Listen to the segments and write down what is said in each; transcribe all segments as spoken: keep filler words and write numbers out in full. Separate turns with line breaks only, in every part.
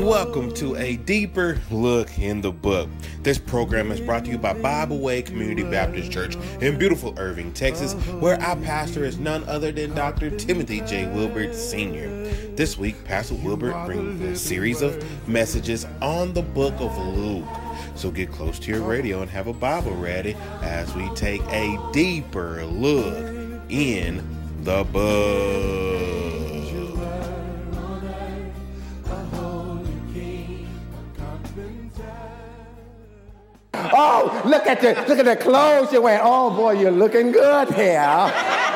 Welcome to a deeper look in the book. This program is brought to you by Bible Way Community Baptist Church in beautiful Irving, Texas, where our pastor is none other than Doctor Timothy J. Wilbert Senior This week, Pastor Wilbert brings a series of messages on the book of Luke. So get close to your radio and have a Bible ready as we take a deeper look in the book.
Oh, look at the look at the clothes you wear. Oh boy, you're looking good here.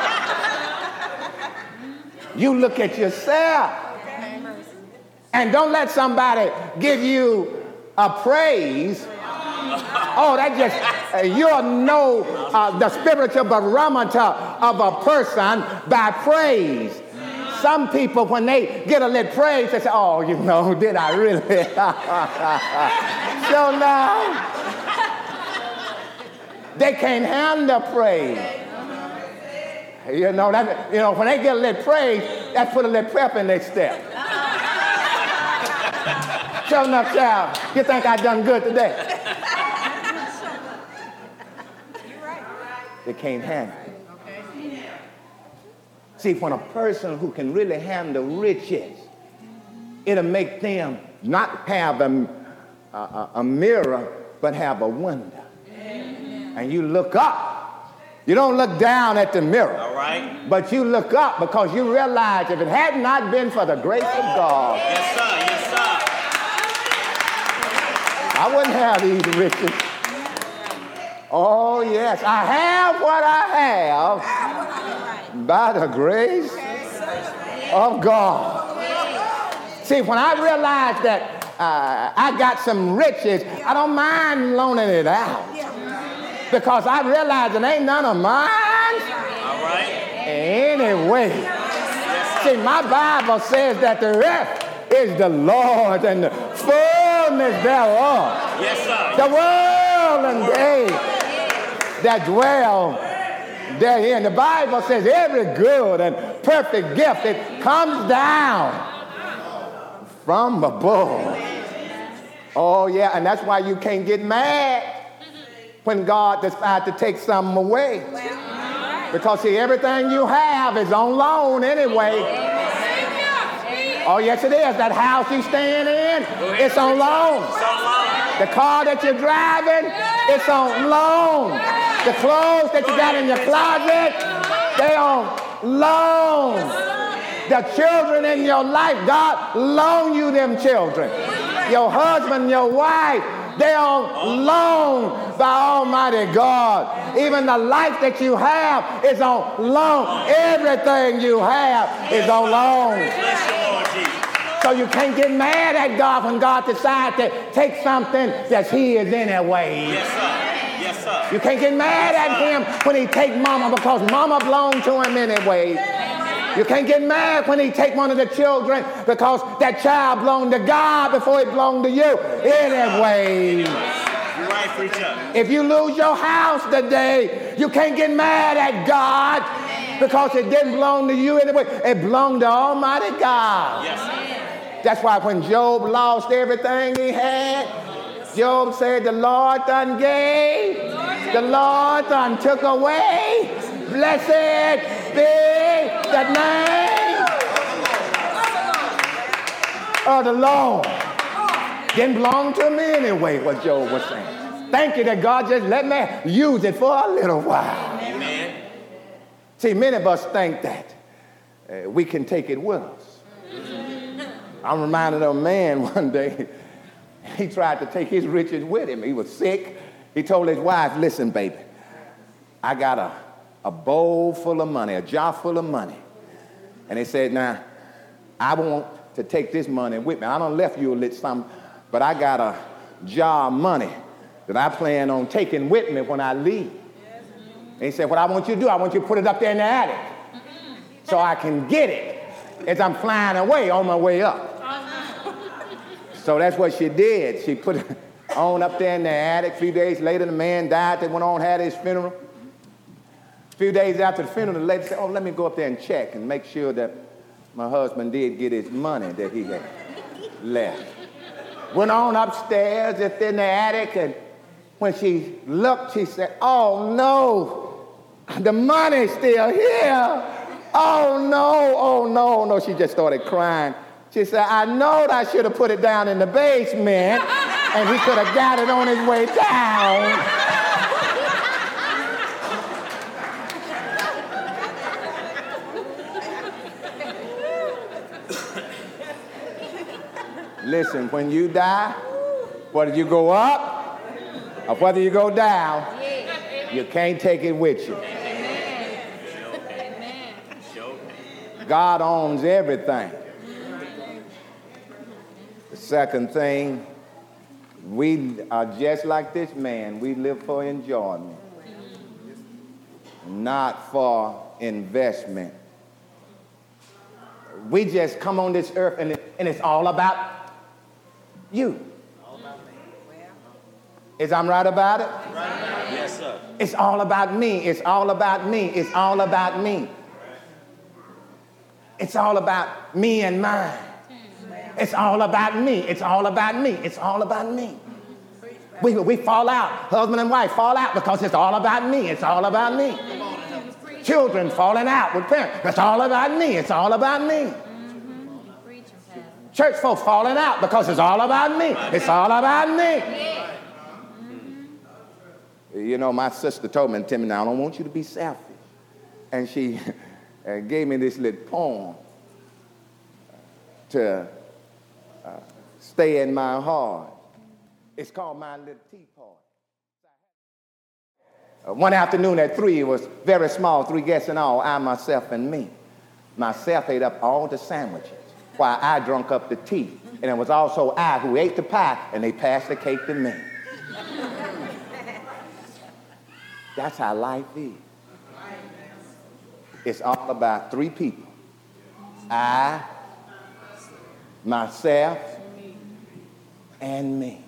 You look at yourself. And don't let somebody give you a praise. Oh, that just, uh, you'll know uh, the spiritual barometer of a person by praise. Some people, when they get a little praise, they say, oh, you know, did I really? So now, they can't handle praise. You know, that, you know, when they get a little praise, that put a little pep in their step. Sure enough, child, you think I done good today? They can't handle it. See, when a person who can really handle riches, it'll make them not have a, a, a mirror, but have a window. Amen. And you look up. You don't look down at the mirror.
All right.
But you look up because you realize if it had not been for the grace of God,
yes, sir. Yes, sir.
I wouldn't have these riches. Oh, yes, I have what I have by the grace of God. See, when I realized that uh, I got some riches, I don't mind loaning it out because I realize it ain't none of mine.
All right.
Anyway, see, my Bible says that the earth is the Lord and the fullness thereof.
Yes, sir.
The world and they that dwell therein. The Bible says every good and perfect gift, it comes down from above. Oh, yeah, and that's why you can't get mad when God decides to take something away. Because, see, everything you have is on loan anyway. Oh, yes, it is. That house you're staying in, it's on loan. The car that you're driving, it's on loan. The clothes that you got in your closet, they on loan. The children in your life, God loan you them children. Your husband, your wife, they on loan by Almighty God. Even the life that you have is on loan. Everything you have is on loan. So you can't get mad at God when God decides to take something that's his anyway.
Yes, sir. Yes, sir.
You can't get mad at him when he take mama because mama belonged to him anyway. You can't get mad when he take one of the children because that child belonged to God before it belonged to you anyway.
You're right, preacher.
If you lose your house today, you can't get mad at God because it didn't belong to you anyway. It belonged to Almighty God.
Yes, sir.
That's why when Job lost everything he had, Job said, the Lord done gave, the Lord done took away. Blessed be the name of the Lord. Didn't belong to me anyway, what Job was saying. Thank you that God just let me use it for a little while.
Amen.
See, many of us think that uh, we can take it with us. I'm reminded of a man one day, he tried to take his riches with him. He was sick. He told his wife, listen, baby, I got a, a bowl full of money, a jar full of money. And he said, now, I want to take this money with me. I done left you a little something, but I got a jar of money that I plan on taking with me when I leave. And he said, what I want you to do, I want you to put it up there in the attic so I can get it as I'm flying away on my way up. So that's what she did. She put it on up there in the attic. A few days later, the man died. They went on and had his funeral. A few days after the funeral, the lady said, oh, let me go up there and check and make sure that my husband did get his money that he had left. Went on upstairs, it's in the attic, and when she looked, she said, oh no, the money's still here. Oh no, oh no, no. She just started crying. She said, I know I should have put it down in the basement, and he could have got it on his way down. Listen, when you die, whether you go up or whether you go down, you can't take it with you. God owns everything. The second thing, we are just like this man. We live for enjoyment, not for investment. We just come on this earth and, it, and it's all about you. Is I'm right about it?
Right. Yes, sir.
It's all about me. It's all about me. It's all about me. It's all about me and mine. It's all about me. It's all about me. It's all about me. We, we fall out. Husband and wife fall out because it's all about me. It's all about me. Children falling out with parents. It's all about me. It's all about me. Church folks falling out because it's all about me. It's all about me. You know, my sister told me, Timmy, now I don't want you to be selfish. And she gave me this little poem to uh, stay in my heart. It's called My Little Teapot. Uh, one afternoon at three, it was very small, three guests in all, I, myself, and me. Myself ate up all the sandwiches, while I drunk up the tea. And it was also I who ate the pie, and they passed the cake to me. That's how life is. It's all about three people. I, myself, and me.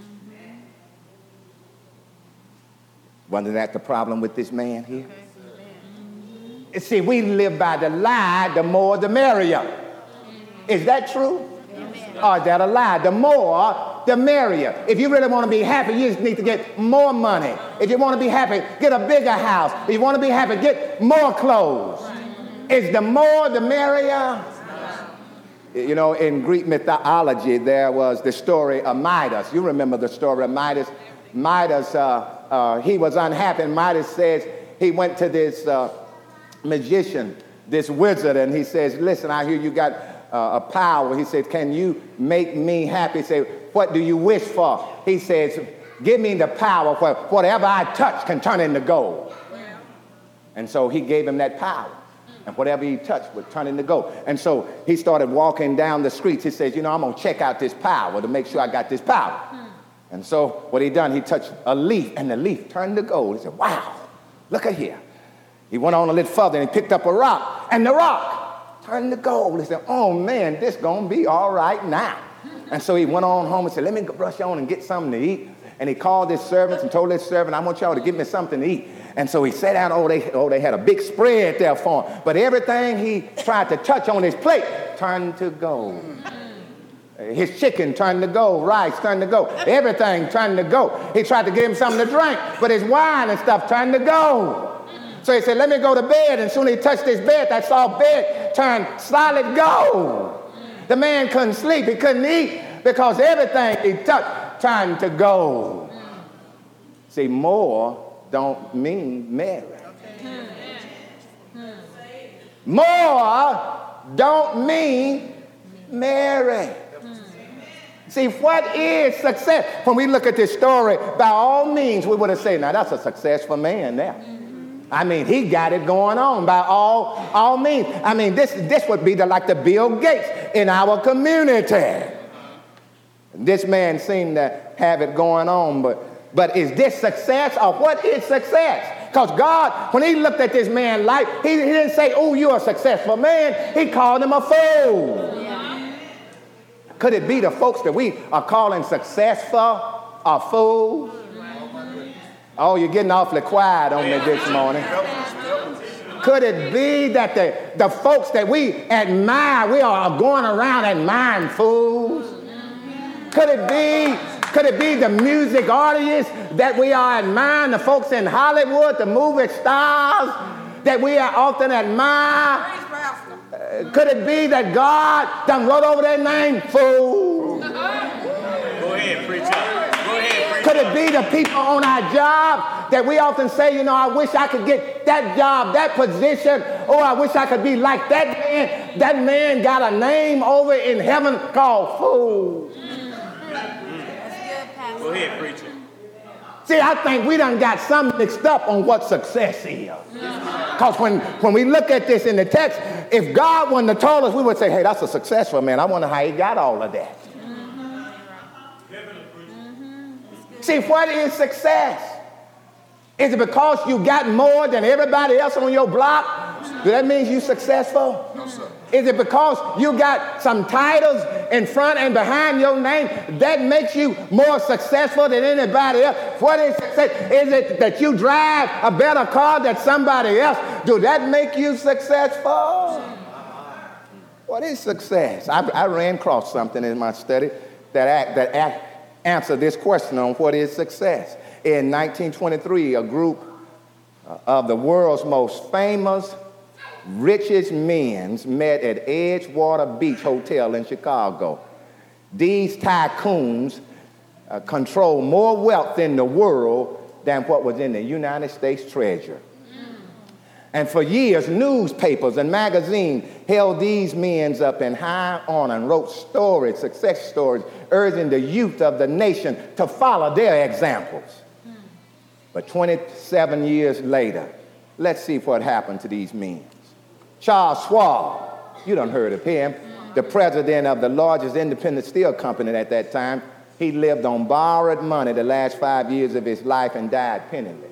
Wasn't that the problem with this man here? You see, we live by the lie, the more the merrier. Is that true? Or is that a lie? The more, the merrier. If you really want to be happy, you just need to get more money. If you want to be happy, get a bigger house. If you want to be happy, get more clothes. Is the more, the merrier? You know, in Greek mythology, there was the story of Midas. You remember the story of Midas. Midas, uh, uh, he was unhappy. And Midas says he went to this uh, magician, this wizard, and he says, listen, I hear you got uh, a power. He said, can you make me happy? He said, what do you wish for? He says, give me the power where whatever I touch can turn into gold. And so he gave him that power. And whatever he touched would turn into gold. And so he started walking down the streets. He says, you know, I'm going to check out this power to make sure I got this power. Hmm. And so what he done, he touched a leaf, and the leaf turned to gold. He said, wow, look at here. He went on a little further, and he picked up a rock, and the rock turned to gold. He said, oh, man, this going to be all right now. And so he went on home and said, let me go brush on and get something to eat. And he called his servants and told his servant, I want y'all to give me something to eat. And so he sat down, oh they, oh, they had a big spread there for him. But everything he tried to touch on his plate turned to gold. His chicken turned to gold, rice turned to gold, everything turned to gold. He tried to give him something to drink, but his wine and stuff turned to gold. So he said, let me go to bed. And soon he touched his bed, that soft bed turned solid gold. The man couldn't sleep, he couldn't eat, because everything he touched turned to gold. See, more don't mean marry. More don't mean marry. See, what is success? When we look at this story, by all means, we would have said, now that's a successful man there. I mean, he got it going on by all, all means. I mean, this, this would be the, like the Bill Gates in our community. This man seemed to have it going on, but But is this success, or what is success? Because God, when he looked at this man's life, he, he didn't say, oh, you're a successful man. He called him a fool. Yeah. Could it be the folks that we are calling successful are fools? Oh, you're getting awfully quiet on me this morning. Could it be that the, the folks that we admire, we are going around admiring fools? Could it be, could it be the music artists that we are admiring, the folks in Hollywood, the movie stars that we are often admire? Uh, could it be that God done wrote over their name, fool?
Go ahead, preacher. Go ahead, preacher.
Could it be the people on our job that we often say, you know, I wish I could get that job, that position, or I wish I could be like that man. That man got a name over in heaven called fool.
Go ahead, preacher.
See, I think we done got some mixed up on what success is. Because when, when we look at this in the text, if God wouldn't have told us, we would say, hey, that's a successful man. I wonder how he got all of that. See, what is success? Is it because you got more than everybody else on your block? Does that mean you're successful?
No, sir.
Is it because you got some titles in front and behind your name that makes you more successful than anybody else? What is success? Is it that you drive a better car than somebody else? Do that make you successful? What is success? I, I ran across something in my study that, act, that act, answered this question on what is success. In nineteen twenty-three, a group of the world's most famous, richest men met at Edgewater Beach Hotel in Chicago. These tycoons uh, control more wealth in the world than what was in the United States Treasury. And for years, newspapers and magazines held these men up in high honor and wrote stories, success stories, urging the youth of the nation to follow their examples. But twenty-seven years later, let's see what happened to these men. Charles Schwab, you done heard of him, the president of the largest independent steel company at that time. He lived on borrowed money the last five years of his life and died penniless.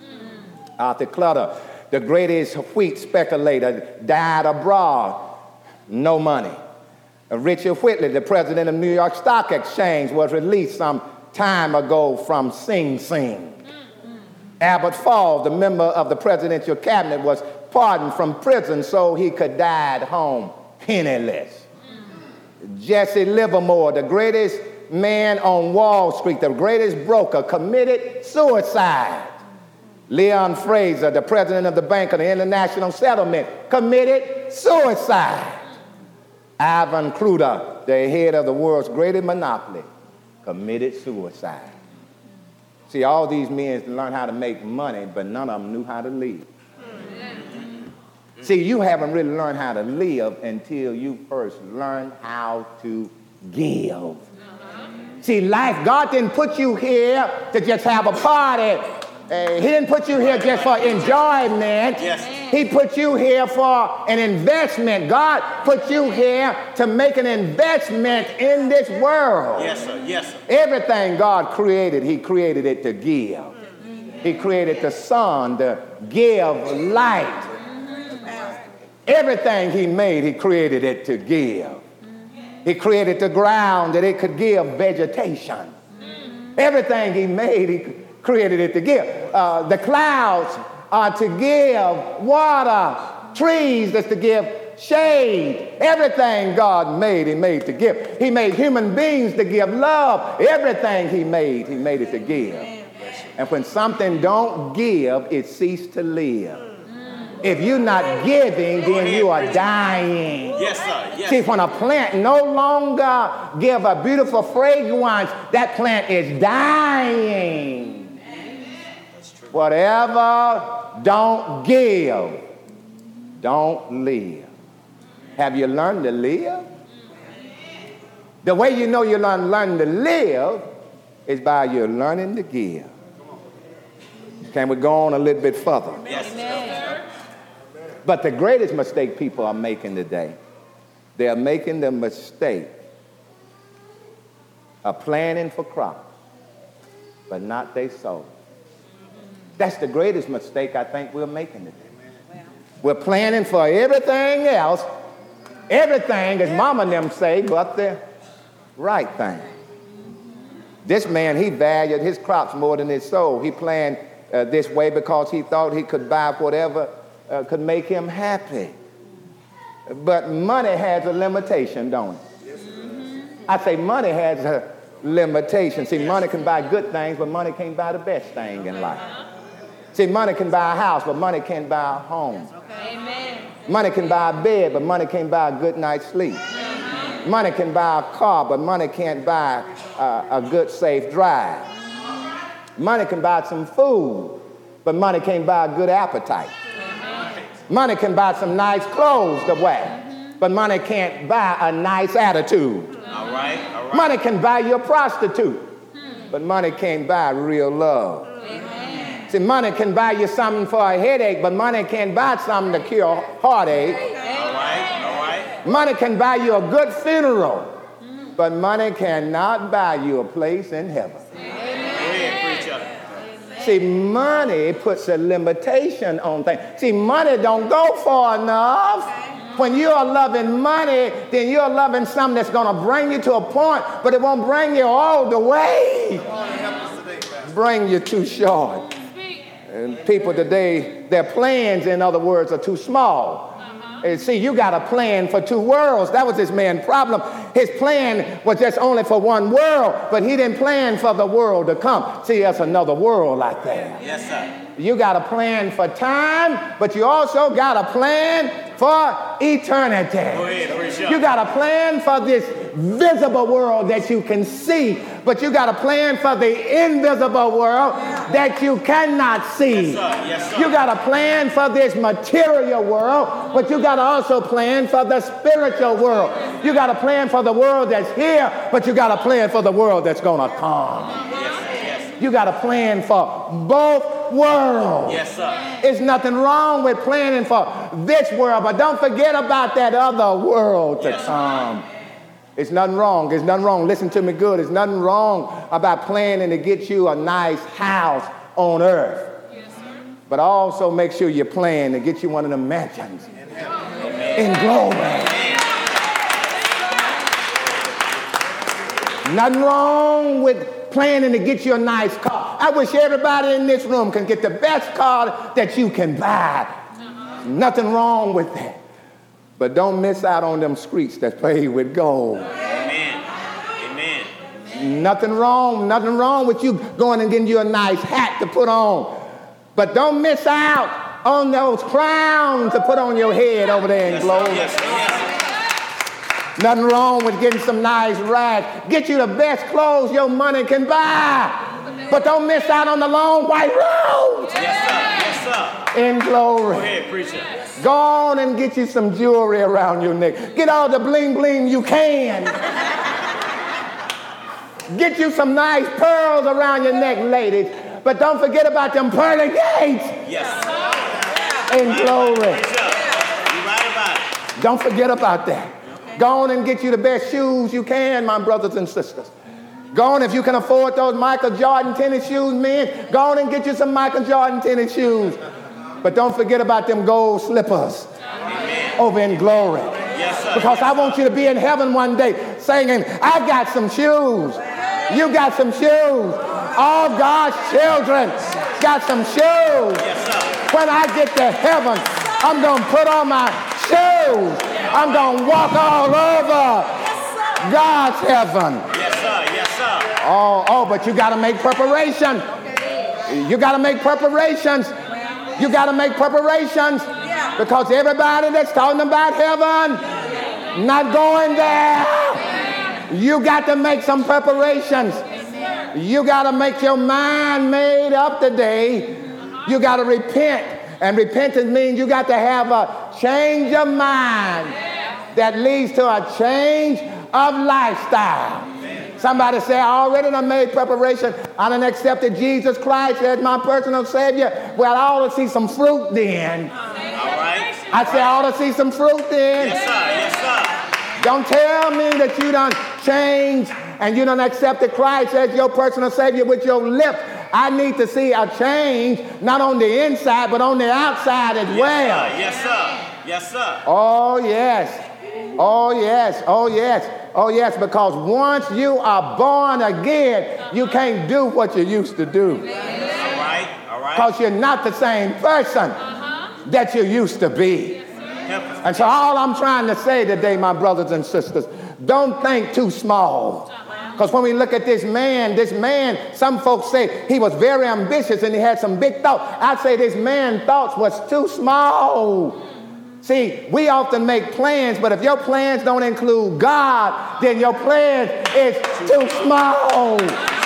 Arthur Clutter, the greatest wheat speculator, died abroad, no money. Richard Whitley, the president of New York Stock Exchange, was released some time ago from Sing Sing. Albert Falls, the member of the presidential cabinet, was pardoned from prison so he could die at home penniless. Jesse Livermore, the greatest man on Wall Street, the greatest broker, committed suicide. Leon Fraser, the president of the Bank of the International Settlement, committed suicide. Ivan Kruger, the head of the world's greatest monopoly, committed suicide. See, all these men learned how to make money, but none of them knew how to live. See, you haven't really learned how to live until you first learn how to give. See, life, God didn't put you here to just have a party. Uh, he didn't put you here just for enjoyment.
Yes.
He put you here for an investment. God put you here to make an investment in this world.
Yes, sir. Yes, sir.
Everything God created, he created it to give. He created the sun to give light. Everything he made, he created it to give. He created the ground that it could give vegetation. Everything he made, he created it to give. Uh, the clouds are to give water. Trees that's to give shade. Everything God made, he made to give. He made human beings to give love. Everything he made, he made it to give. And when something don't give, it ceases to live. If you're not giving, then you are dying.
Yes, sir. Yes.
See, when a plant no longer give a beautiful fragrance, that plant is dying. Whatever don't give, don't live. Have you learned to live? The way you know you learn, learn to live is by you learning to give. Can we go on a little bit further?
Yes, sir.
But the greatest mistake people are making today, they are making the mistake of planning for crops, but not they sow. That's the greatest mistake I think we're making today. We're planning for everything else, everything, as mama and them say, but the right thing. This man, he valued his crops more than his soul. He planned uh, this way because he thought he could buy whatever Uh, could make him happy. But money has a limitation, don't it? I say money has a limitation. See, money can buy good things, but money can't buy the best thing in life. See, money can buy a house, but money can't buy a home.
Amen.
Money can buy a bed, but money can't buy a good night's sleep. Money can buy a car, but money can't buy a, a good, safe drive. Money can buy some food, but money can't buy a good appetite. Money can buy some nice clothes to wear, but money can't buy a nice attitude.
All right, all right.
Money can buy you a prostitute, but money can't buy real love. See, money can buy you something for a headache, but money can't buy something to cure heartache.
All right, all right.
Money can buy you a good funeral, but money cannot buy you a place in heaven.
Go ahead, preacher.
See, money puts a limitation on things. See, money don't go far enough. When you are loving money, then you're loving something that's going to bring you to a point, but it won't bring you all the way. Bring you too short. And people today, their plans, in other words, are too small. And see, you got a plan for two worlds. That was this man's problem. His plan was just only for one world, but he didn't plan for the world to come. See, there's another world out there.
Yes, sir.
You got a plan for time, but you also got a plan for eternity.
Go ahead, preacher.
You got a plan for this visible world that you can see, but you got a plan for the invisible world that you cannot see.
Yes, sir. Yes, sir.
You got a plan for this material world, but you got to also plan for the spiritual world. You got a plan for the world that's here, but you got a plan for the world that's going to come.
Yes, sir. Yes.
You got a plan for both worlds.
Yes, sir.
There's nothing wrong with planning for this world, but don't forget about that other world to
Yes,
come. It's nothing wrong. There's nothing wrong. Listen to me good. There's nothing wrong about planning to get you a nice house on earth.
Yes, sir.
But also make sure you plan to get you one of the mansions in glory. Nothing wrong with planning to get you a nice car. I wish everybody in this room can get the best car that you can buy. Uh-huh. Nothing wrong with that. But don't miss out on them streets that's paved with gold.
Amen. Amen.
Nothing wrong, nothing wrong with you going and getting you a nice hat to put on. But don't miss out on those crowns to put on your head over there in
Yes,
glory.
sir. Yes, sir. Yes, sir.
Nothing wrong with getting some nice rags. Get you the best clothes your money can buy. But don't miss out on the long white road
Yes, sir. Yes, sir.
in glory.
Go ahead, preacher.
Go on and get you some jewelry around your neck. Get all the bling bling you can. Get you some nice pearls around your neck, ladies. But don't forget about them pearly gates
Yes, sir.
in glory.
Preacher. You right about it.
Don't forget about that. Go on and get you the best shoes you can, my brothers and sisters. Go on, if you can afford those Michael Jordan tennis shoes, men, go on and get you some Michael Jordan tennis shoes. But don't forget about them gold slippers
Amen.
over in glory.
Yes, sir.
Because I want you to be in heaven one day singing, I got some shoes. You got some shoes. All God's children got some shoes.
Yes, sir.
When I get to heaven, I'm going to put on my shoes. I'm going to walk all over God's heaven.
Yes, sir. Yes, sir.
Oh, oh, but you got to make preparation. You got to make preparations. You got to make preparations. Because everybody that's talking about heaven, not going there. You got to make some preparations. You got to make your mind made up today. You got to repent. And repentance means you got to have a change of mind that leads to a change of lifestyle. Somebody say, I already done made preparation. I done accepted Jesus Christ as my personal Savior. Well, I ought to see some fruit then.
All right.
I say, I ought to see some fruit then.
Yes, sir. Yes, sir.
Don't tell me that you done changed and you done accepted Christ as your personal Savior with your lips. I need to see a change, not on the inside, but on the outside as well.
Yes, sir. Yes, sir.
Oh, yes. Oh, yes. Oh, yes. Oh, yes, because once you are born again, you can't do what you used to do.
All right. All right.
Because you're not the same person that you used to be. And so all I'm trying to say today, my brothers and sisters, don't think too small. Because when we look at this man, this man, some folks say he was very ambitious and he had some big thoughts. I'd say this man's thoughts was too small. See, we often make plans, but if your plans don't include God, then your plan is too small.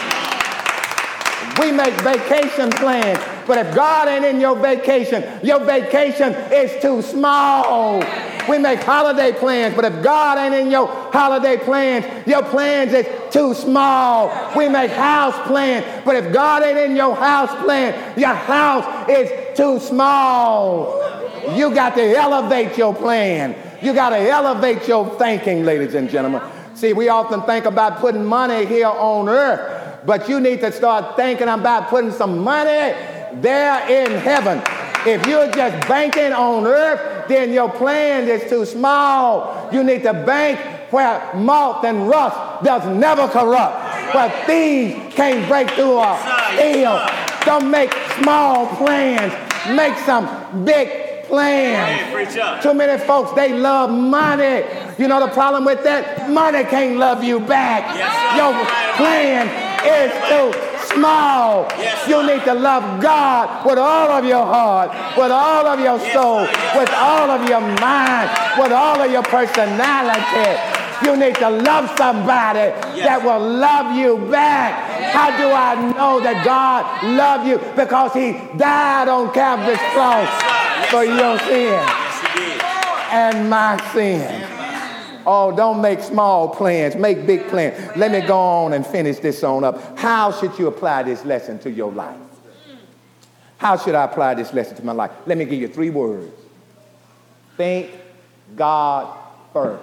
We make vacation plans, but if God ain't in your vacation, your vacation is too small. We make holiday plans, but if God ain't in your holiday plans, your plans is too small. We make house plans, but if God ain't in your house plan, your house is too small. You got to elevate your plan. You got to elevate your thinking, ladies and gentlemen. See, we often think about putting money here on earth, but you need to start thinking about putting some money there in heaven. If you're just banking on earth, then your plan is too small. You need to bank where moth and rust does never corrupt, where thieves can't break through or steal. Don't make small plans. Make some big plans. Too many folks, they love money. You know the problem with that? Money can't love you back. Your plan is too small. You need to love God with all of your heart, with all of your soul, with all of your mind, with all of your personality. You need to love somebody that will love you back. How do I know that God loves you? Because he died on Calvary's cross for your sin and my sin. Oh, don't make small plans. Make big plans. Let me go on and finish this on up. How should you apply this lesson to your life? How should I apply this lesson to my life? Let me give you three words. Think God first.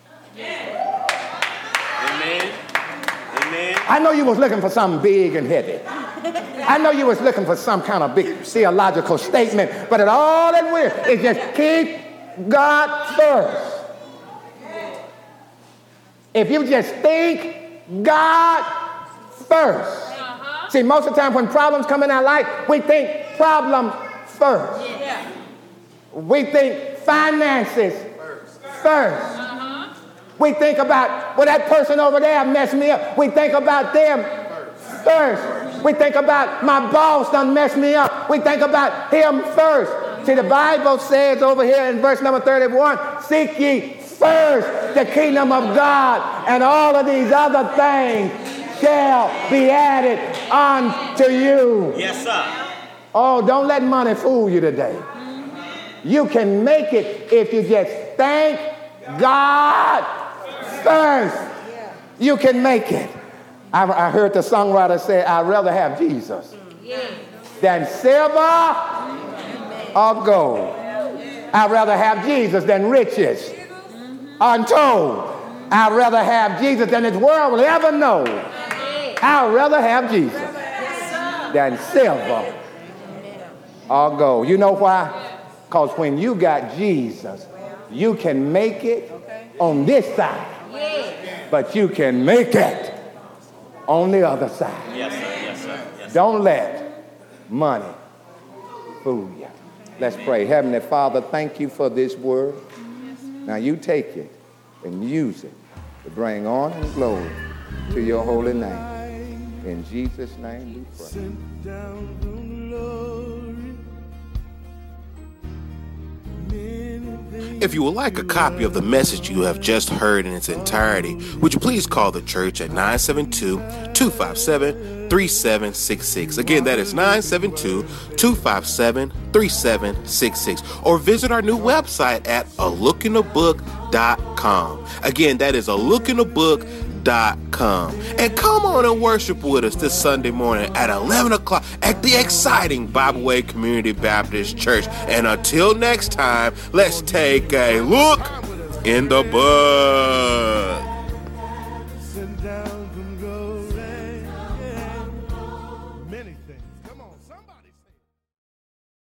Amen. Amen.
I know you was looking for something big and heavy. I know you was looking for some kind of big theological statement, but it all it will is just keep God first. If you just think God first. Uh-huh. See, most of the time when problems come in our life, we think problems first. Yeah. We think finances first. first. Uh-huh. We think about, well, that person over there messed me up. We think about them first. first. We think about my boss done messed me up. We think about him first. See, the Bible says over here in verse number thirty-one, seek ye first the kingdom of God, and all of these other things shall be added unto you.
Yes, sir.
Oh, don't let money fool you today. You can make it if you just thank God first. You can make it. I, I heard the songwriter say, I'd rather have Jesus than silver or gold. I'd rather have Jesus than riches. Untold. I'd rather have Jesus than this world will ever know. I'd rather have Jesus than silver or gold. You know why? Because when you got Jesus, you can make it on this side, but you can make it on the other side.
Yes, sir. Yes, sir. Yes, sir.
Don't let money fool you. Let's pray. Heavenly Father, thank you for this word. Now you take it and use it to bring honor and glory to your holy name. In Jesus' name we pray.
If you would like a copy of the message you have just heard in its entirety, would you please call the church at nine seven two, two five seven, three seven six six. Again, that is nine seven two, two five seven, three seven six six. Or visit our new website at a look in the book dot com. Again, that is a look in the book dot com. And come on and worship with us this Sunday morning at eleven o'clock at the exciting Bible Way Community Baptist Church. And until next time, let's take a look in the book.